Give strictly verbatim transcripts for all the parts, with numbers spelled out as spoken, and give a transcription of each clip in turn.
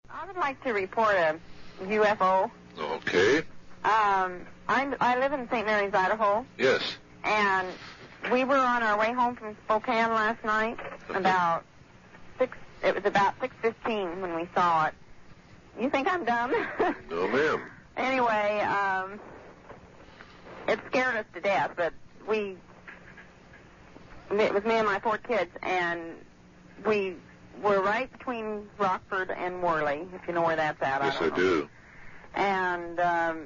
I would like to report a U F O. Okay. Um, I, I live in Saint Mary's, Idaho. Yes. And we were on our way home from Spokane last night. About six. It was about six fifteen when we saw it. You think I'm dumb? No, ma'am. Anyway, um, it scared us to death, but we. It was me and my four kids, and we were right between Rockford and Worley, if you know where that's at. Yes, I, don't I know. do. And um,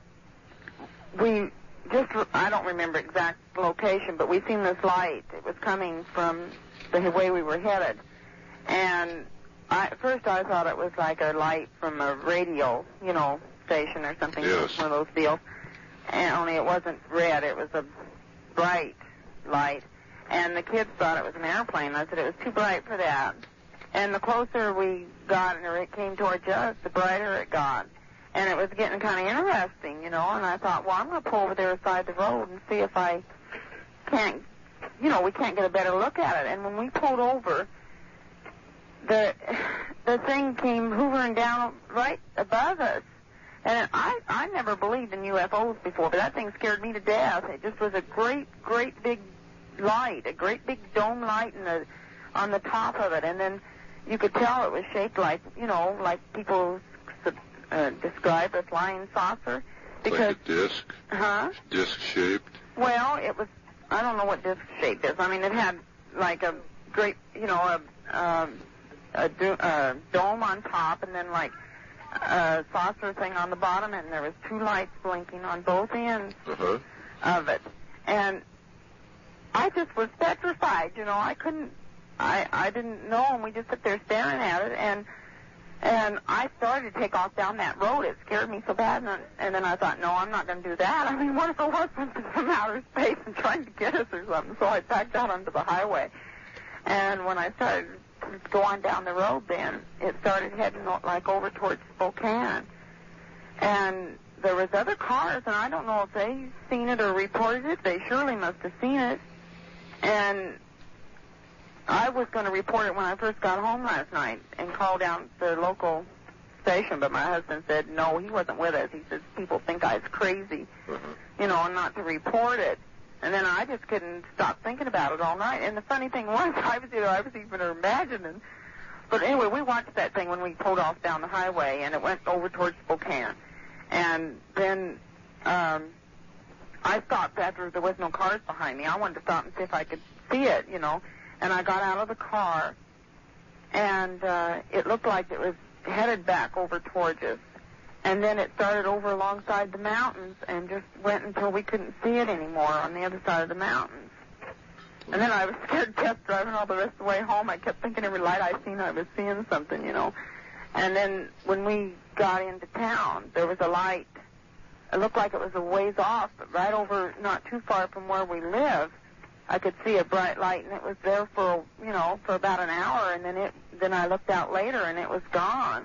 we just, I don't remember exact location, but we seen this light. It was coming from the way we were headed. And I, at first I thought it was like a light from a radio, you know, station or something. Yes. One of those deals. And only it wasn't red. It was a bright light. And the kids thought it was an airplane. I said it was too bright for that. And the closer we got and it came towards us, the brighter it got. And it was getting kind of interesting, you know, and I thought, well, I'm going to pull over there beside the road and see if I can't, you know, we can't get a better look at it. And when we pulled over, the the thing came hoovering down right above us. And I, I never believed in U F Os before, but that thing scared me to death. It just was a great, great big light, a great big dome light in the, on the top of it. And then you could tell it was shaped like, you know, like people uh, describe a flying saucer. Because, like a disc? Huh? Disc-shaped? Well, it was, I don't know what disc shape is. I mean, it had like a great, you know, a, um, a, do, a dome on top and then like a saucer thing on the bottom, and there was two lights blinking on both ends uh-huh. of it. And I just was petrified, you know. I couldn't, I, I didn't know, and we just sit there staring at it, and and I started to take off down that road. It scared me so bad, and, and then I thought, no, I'm not going to do that. I mean, what if it was something from outer space and trying to get us or something? So I backed out onto the highway. And when I started to go on down the road then, it started heading like over towards Spokane. And there was other cars, and I don't know if they seen it or reported it. They surely must have seen it. And I was going to report it when I first got home last night and call down the local station, but my husband said, no, he wasn't with us. He says, people think I was crazy, uh-huh. you know, and not to report it. And then I just couldn't stop thinking about it all night. And the funny thing was, I was, you know, I was even imagining. But anyway, we watched that thing when we pulled off down the highway, and it went over towards Spokane. And then um, I stopped after there was no cars behind me. I wanted to stop and see if I could see it, you know. And I got out of the car, and uh, it looked like it was headed back over towards us. And then it started over alongside the mountains and just went until we couldn't see it anymore on the other side of the mountains. And then I was scared to death driving all the rest of the way home. I kept thinking every light I seen, I was seeing something, you know. And then when we got into town, there was a light. It looked like it was a ways off, but right over, not too far from where we live, I could see a bright light, and it was there for, you know, for about an hour, and then it, then I looked out later, and it was gone.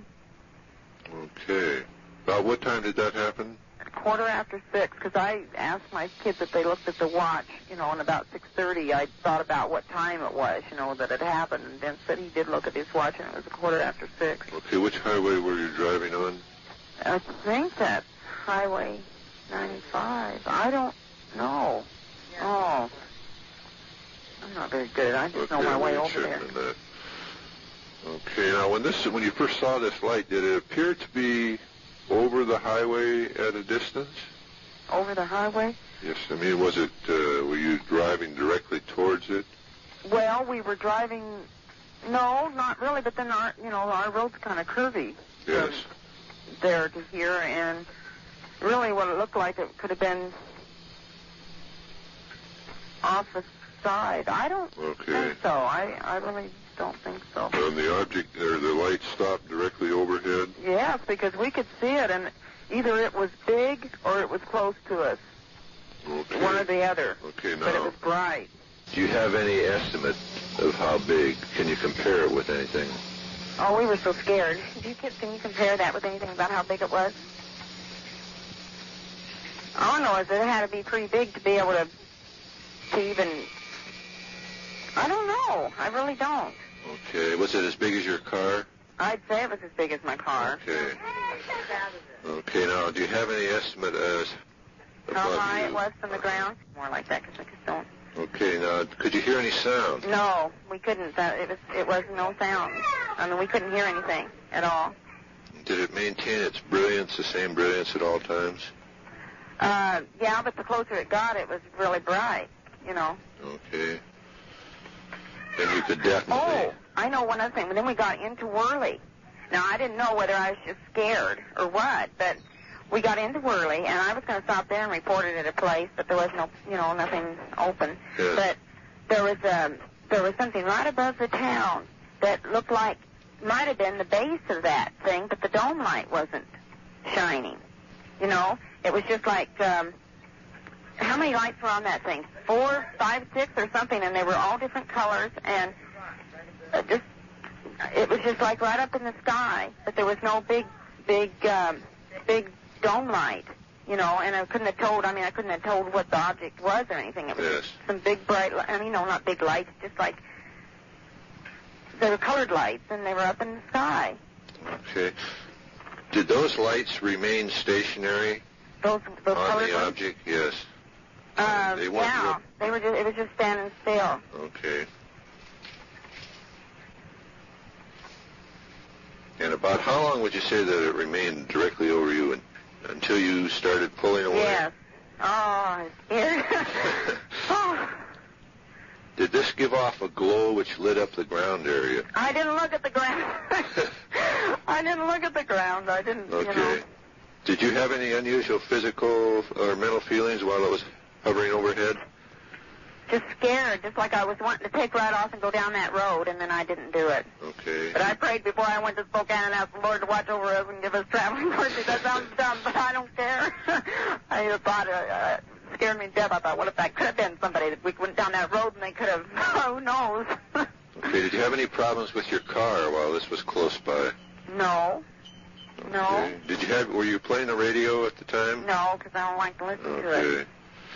Okay. About what time did that happen? A quarter after six, because I asked my kids if they looked at the watch, you know, and about six thirty, I thought about what time it was, you know, that it happened, and then said he did look at his watch, and it was a quarter after six. Okay, which highway were you driving on? I think that's Highway ninety-five. I don't know. Oh. I'm not very good. I just okay, know my way well, over there. That. Okay, now when this, when you first saw this light, did it appear to be over the highway at a distance? Over the highway? Yes, I mean, was it, uh, were you driving directly towards it? Well, we were driving, no, not really, but then our, you know, our road's kind of curvy. Yes. There to here, and really what it looked like, it could have been off the side. I don't okay. think so. I, I really don't think so. And the object, or the light stopped directly overhead? Yes, because we could see it, and either it was big or it was close to us. Okay. One or the other. Okay, now. But it was bright. Do you have any estimate of how big? Can you compare it with anything? Oh, we were so scared. Do you, can you compare that with anything about how big it was? All I know is that it had to be pretty big to be able to, to even... I don't know. I really don't. Okay. Was it as big as your car? I'd say it was as big as my car. Okay. Okay, now, do you have any estimate as How above high you? it was from the ground? More like that, because I just don't. Okay, now, could you hear any sound? No, we couldn't. That, it was. It was no sound. I mean, we couldn't hear anything at all. Did it maintain its brilliance, the same brilliance at all times? Uh, yeah, but the closer it got, it was really bright, you know. Okay. And you could definitely... Oh, I know one other thing. But then we got into Worley. Now, I didn't know whether I was just scared or what, but we got into Worley, and I was going to stop there and report it at a place, but there was no, you know, nothing open. Yes. But there was um, there was something right above the town that looked like might have been the base of that thing, but the dome light wasn't shining. You know, it was just like, um, how many lights were on that thing? Four, five, six, or something, and they were all different colors, and uh, just, it was just like right up in the sky, but there was no big, big, um, big dome light, you know, and I couldn't have told, I mean, I couldn't have told what the object was or anything. It was Yes. some big, bright, li- I mean, no, not big lights, just like, they were colored lights, and they were up in the sky. Okay. Did those lights remain stationary Those, those on colored the lights? object? Yes. Uh, They weren't yeah, real- they were just, it was just standing still. Okay. And about how long would you say that it remained directly over you un- until you started pulling away? Yes. Oh, I was scared. Oh, Did this give off a glow which lit up the ground area? I didn't look at the ground. I didn't look at the ground. I didn't, Okay. you know. Did you have any unusual physical or mental feelings while it was hovering overhead? Just scared, just like I was wanting to take right off and go down that road, and then I didn't do it. Okay. But I prayed before I went to Spokane and asked the Lord to watch over us and give us traveling mercy. That sounds dumb, but I don't care. I just thought, uh, uh, scared me to death. I thought, what if that could have been somebody that we went down that road and they could have, who knows? Okay, did you have any problems with your car while this was close by? No. No. Okay. Did you have, were you playing the radio at the time? No, because I don't like to listen to it. Okay.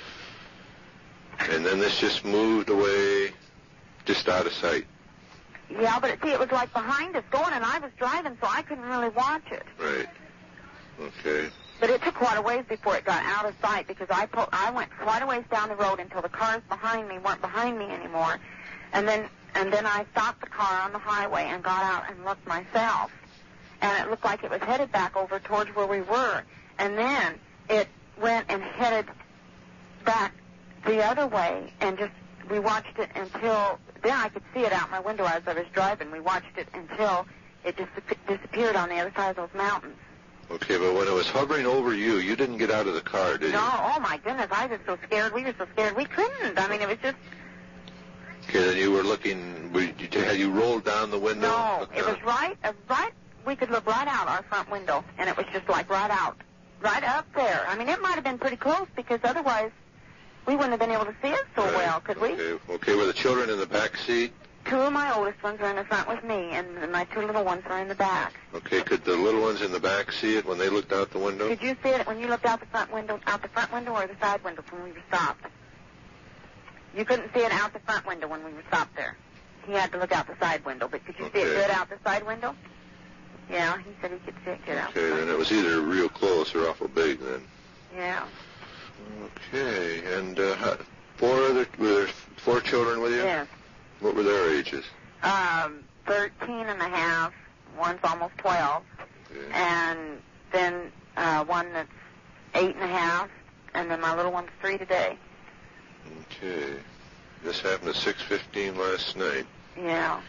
And then this just moved away, just out of sight. Yeah, but it, see, it was like behind us going, and I was driving, so I couldn't really watch it. Right. Okay. But it took quite a ways before it got out of sight, because I po- I went quite a ways down the road until the cars behind me weren't behind me anymore, and then and then I stopped the car on the highway and got out and looked myself, and it looked like it was headed back over towards where we were, and then it went and headed back the other way, and just we watched it until then I could see it out my window as I was driving. We watched it until it just disappeared on the other side of those mountains. Okay, but when it was hovering over you, you didn't get out of the car, did you? No, oh my goodness, I was so scared. We were so scared we couldn't. I mean, it was just Okay, then you were looking, were you, had you rolled down the window? no. Looked It was down? right, uh, right. We could look right out our front window, and it was just like right out, right up there. I mean, it might have been pretty close because otherwise we wouldn't have been able to see it so Right. well, could we? Okay. Okay, were the children in the back seat? Two of my oldest ones were in the front with me, and my two little ones were in the back. Okay, could the little ones in the back see it when they looked out the window? Did you see it when you looked out the front window, out the front window or the side window when we were stopped? You couldn't see it out the front window when we were stopped there. He had to look out the side window, but could you see it Okay. good out the side window? Yeah, he said he could see it good out the Okay, side then it was either real close or awful big then. Yeah. Okay, and uh, how, four other, were there four children with you? Yes. What were their ages? Um, thirteen and a half. One's almost twelve. Okay. And then uh, one that's eight and a half. And then my little one's three today. Okay. This happened at six fifteen last night. Yeah.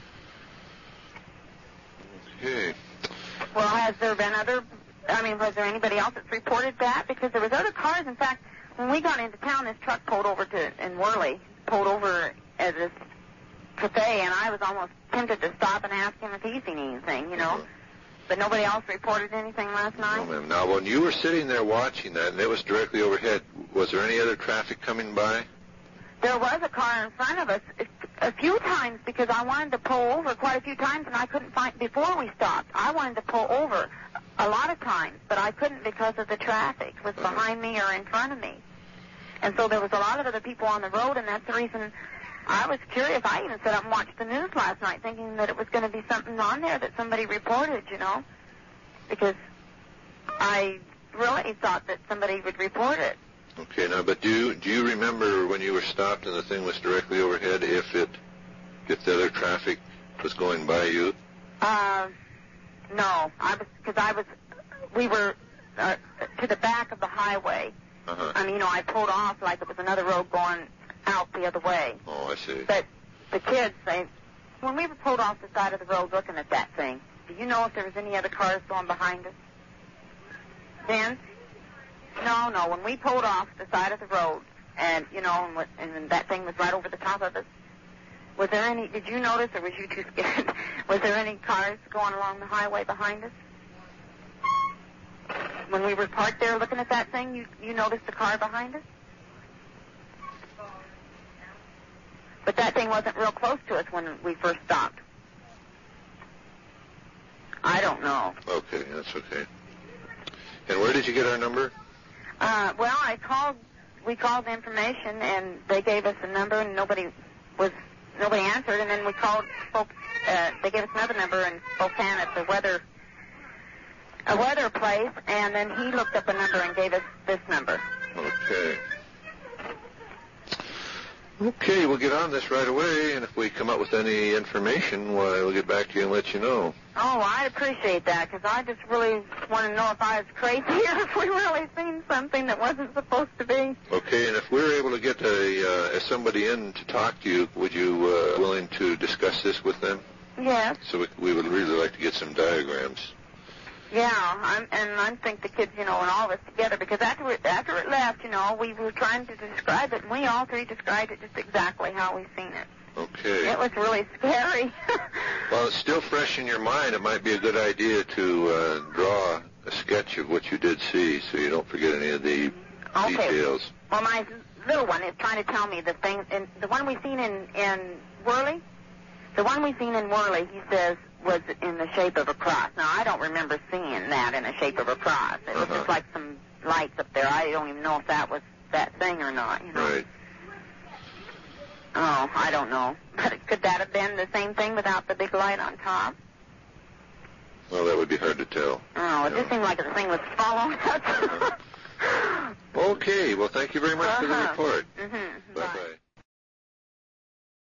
Okay. Well, has there been other, I mean, was there anybody else that's reported that? Because there was other cars. In fact, when we got into town, this truck pulled over to, in Worley, pulled over at this cafe, and I was almost tempted to stop and ask him if he's seen anything, you know. Uh-huh. But nobody else reported anything last No, night? ma'am. Now, when you were sitting there watching that, and it was directly overhead, was there any other traffic coming by? There was a car in front of us a few times because I wanted to pull over quite a few times, and I couldn't find, before we stopped, I wanted to pull over a lot of times, but I couldn't because of the traffic was behind me or in front of me. And so there was a lot of other people on the road, and that's the reason I was curious. I even sat up and watched the news last night thinking that it was going to be something on there that somebody reported, you know, because I really thought that somebody would report it. Okay, now, but do you, do you remember when you were stopped and the thing was directly overhead, if it, if the other traffic was going by you? Uh, no, I was, because I was, we were uh, to the back of the highway. Uh-huh. I mean, you know, I pulled off like it was another road going out the other way. Oh, I see. But the kids, they, when we were pulled off the side of the road looking at that thing, do you know if there was any other cars going behind us? Then? No, no. When we pulled off the side of the road, and, you know, and, and, and that thing was right over the top of us, was there any, did you notice, or was you too scared? Was there any cars going along the highway behind us? When we were parked there looking at that thing, you, you noticed the car behind us? But that thing wasn't real close to us when we first stopped. I don't know. Okay, that's okay. And where did you get our number? Uh, well, I called, we called the information, and they gave us a number, and nobody was, nobody answered, and then we called, spoke, uh, they gave us another number in Spokane at the weather, a weather place, and then he looked up a number and gave us this number. Okay. Okay, we'll get on this right away, and if we come up with any information, why, we'll get back to you and let you know. Oh, I appreciate that, because I just really want to know if I was crazy or if we really seen something that wasn't supposed to be. Okay, and if we're able to get a, uh, somebody in to talk to you, would you uh, willing to discuss this with them? Yes. So we, we would really like to get some diagrams. Yeah, I'm, and I think the kids, you know, and all of us together, because after it, after it left, you know, we were trying to describe it, and we all three described it just exactly how we seen it. Okay. It was really scary. Well, it's still fresh in your mind. It might be a good idea to uh, draw a sketch of what you did see so you don't forget any of the okay. details. Well, my little one is trying to tell me the thing, and the one we seen in, in Worley, the one we seen in Worley, he says, was in the shape of a cross. Now, I don't remember seeing that in the shape of a cross. It was uh-huh. just like some lights up there. I don't even know if that was that thing or not, you know. Right. Oh, I don't know. But could that have been the same thing without the big light on top? Well, that would be hard to tell. Oh, it you just know. seemed like the thing was following us. Okay, well, thank you very much uh-huh. for the report. Mm-hmm. Bye-bye.